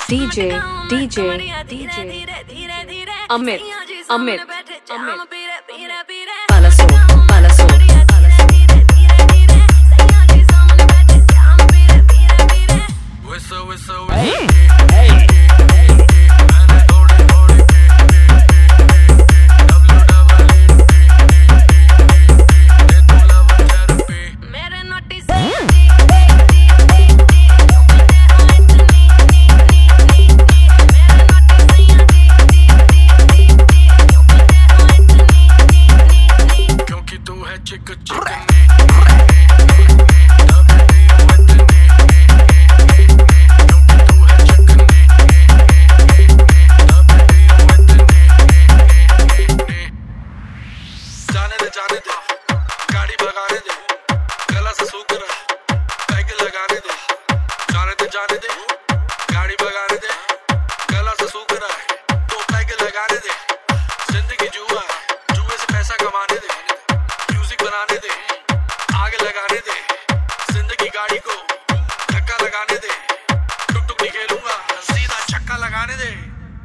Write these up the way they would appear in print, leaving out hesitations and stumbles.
DJ Amit Palaso जाने दे, गाड़ी भगाने दे, गला से सूख रहा, पैग लगाने दे, जाने दे, गाड़ी भगाने दे, गला से सूख रहा है, तो पैग लगाने दे, जिंदगी जुआ है, जुए से पैसा कमाने दे, म्यूजिक बनाने दे, आग लगाने दे, जिंदगी गाड़ी को धक्का लगाने दे, टुक टुक नहीं खेलूंगा, सीधा छक्का लगाने दे।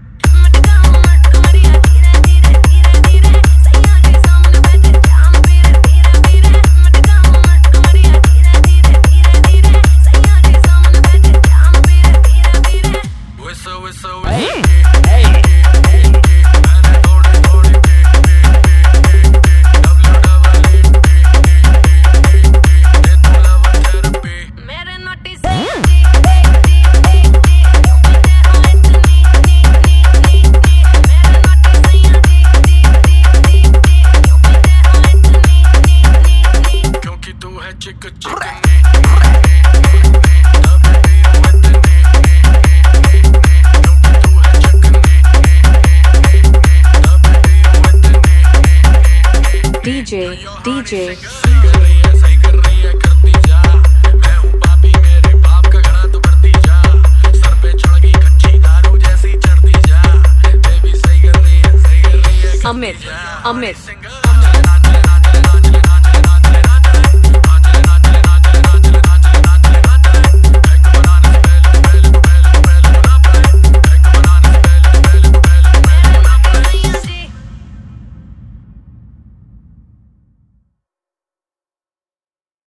DJ सही कर रही है करती जा, मैं हूँ पापी मेरे बाप का घड़ा तो भरती जा, सर पे चढ़ गई कच्ची दारू जैसी चढ़ती जा, बेबी सही कर रही है Amit